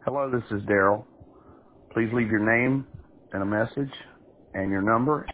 Hello, this is Daryl. Please leave your name and a message and your number.